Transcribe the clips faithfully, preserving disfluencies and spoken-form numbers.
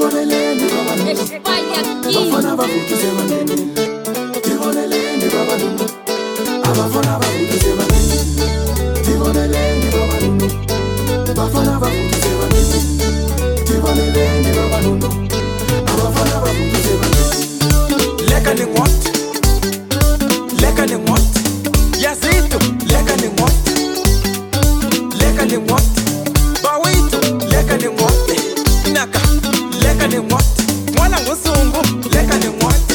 Tivoneleni vavanuna vafana vavutise vangenile. Tivoneleni vavanuna abafana vavutise vangenile. Tivoneleni vavanuna vafana vavutise vangenile. Tivoneleni vavanuna abafana vavutise vangenile. Leka ni what? Leka ni what? Yazito, leka ni what? Leka ni what? Bawito, leka ni what? Naka, leka ni what? Mwana ngusungu, leka ni what?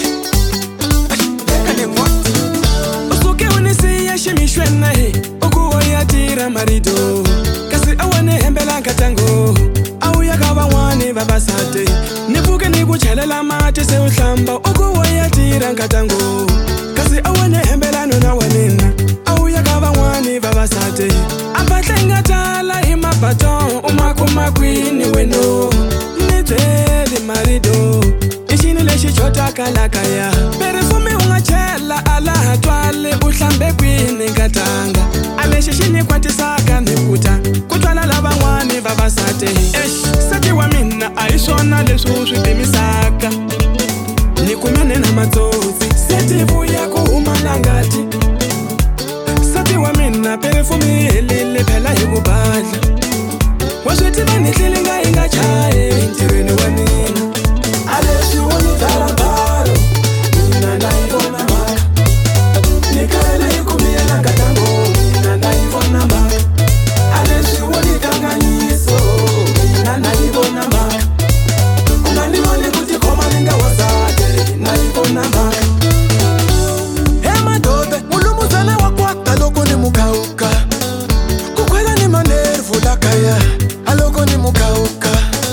Leka ni what? Usuke unisiya shimishwe nae, ukuwa ya tira marido. Kasi awane hembela katango, au yakaba wane babasate. Nibuke nikuchelela mate se uhlamba, ukuwa ya tira katango. Kasi awane hembela nuna wanina, au yakaba wane babasate. Abatenga tala ima baton, umakuma kwini weno. Niteli marido, ishini leshi chota kalakaya. Perfume ungachela ala hatwale, uhlambe kwini katanga. Aleshi shini kwa tisaka nikuta, kutwala laba wane babasate. Esh, sati wa mina aishona lesusu timisaka. Nikumene na matozi, setivu ya kuhumalangati. Sati wa mina perfume elele pela hibubadla. Waswetiba nitlilinga inga chaye, ntirweni wa mina. Aleshi woni talabaro, mina na ivona maka. Nikaele ikumie na katango, mina na ivona maka. Aleshi woni tanganyiso, mina na ivona maka. Unanimoni kuti koma ninga wasate, na ivona maka. Hema dobe, mulumuzana wakwata loko ni mukauka. Kukwela ni manervu lakaya, aloko ni mukauka.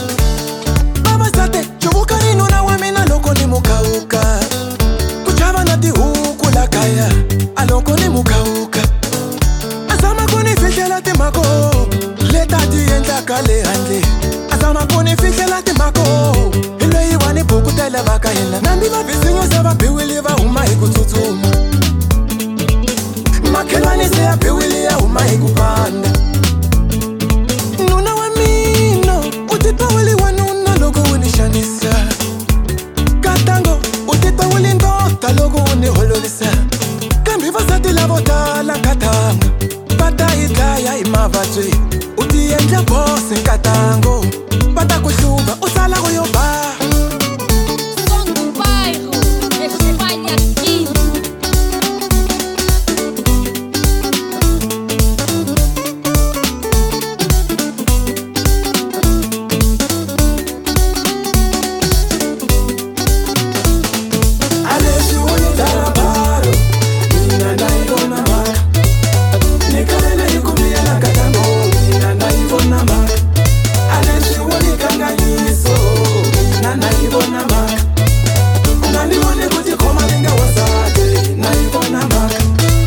Baba sate, chubuka ni nuna wamina loko ni mukauka. Kuchava nati huku lakaya, aloko ni mukauka. Asama kuni fishela timako, leta dienda kale hande. Asama kuni fishela timako, ile iwani buku tele baka hina. Nandi mabisinyo seba piwili va uma ikututuma. Makelani seya piwili ya uma ikupanda. Nuna wa mino, utipa wili wa nuna logo unishanisa. Katango, utipa wili ndota logo unihololisa. Kambiva sati lavota la katanga. Bata itaya imavatwe, utienja bose katango. Bata kushuba, usala kuyoba. Som do bairro, esse baile aqui. Aleshi woni talabaro, mina na ivona maka. Nikaele ikumie na katango, mina na ivona maka. Aleshi woni kanganyiso, mina na ivona maka. Unanimoni kuti koma ninga wasate, na ivona maka.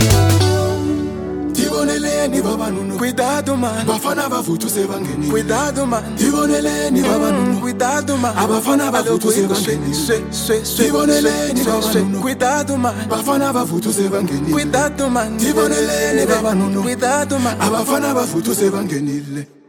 Tivoneleni vavanuna, Cuidado man, bafana vavutuse vangenile. cuidado man. Tivoneleni vavanuna, Cuidado man, abafana vavutuse Swe, vangenile. swe, swe, swe, Tivoneleni swe, swe. vavanuna, Cuidado man, bafana vavutuse vangenile. cuidado man. Tivoneleni vavanuna, Cuidado man. abafana vavutuse vangenile.